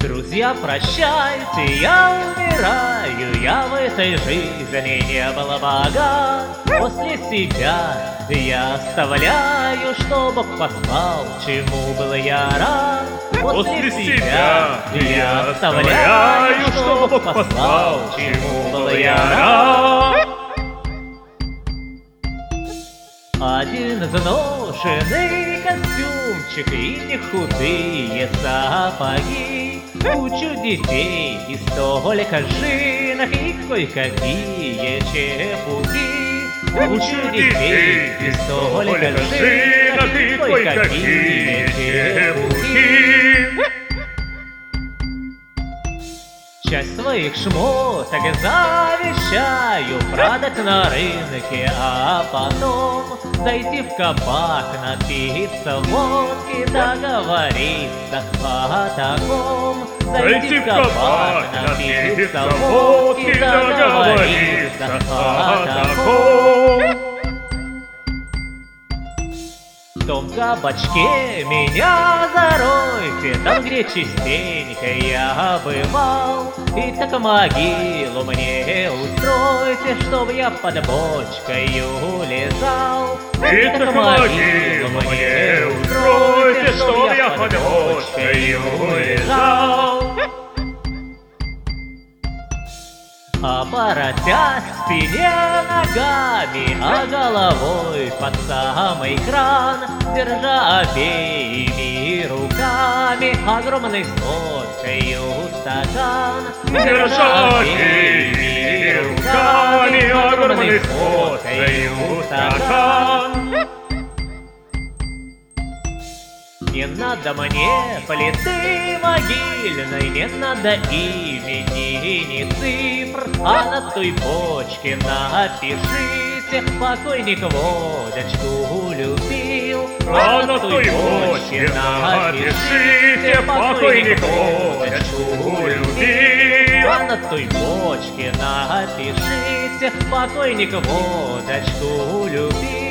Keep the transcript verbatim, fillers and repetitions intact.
Друзья, прощайте, я умираю, я в этой жизни не был богат. После себя я оставляю, что Бог послал, чему был я рад. После себя я оставляю, что Бог послал, чему был я рад. Один изношенный костюмчик и не худые сапоги, кучу детей и столько жинок, и кое-какие чепухи. Кучу детей и столько жинок, и кое-какие чепухи. Часть своих шмоток завещаю продать на рынке, а потом зайти в кабак, напиться водки, договориться о таком. Зайти в кабак, напиться водки, договориться о таком. В том кабачке меня заройте, там, где частенько я бывал. И так могилу мне устройте, чтоб я под бочкою лежал. И так могилу мне устройте, чтоб я под бочкою лежал. Оборотясь в спине ногами, а головой под самый кран, держа обеими руками огромный с водкою стакан. Держа обеими руками огромный с водкою стакан. Не надо мне плиты могильной, не надо имени ни цифр, а на той бочке напишите: покойник водочку любил. А на той бочке напишите: покойник водочку любил. А на той бочке напишите: покойник водочку любил.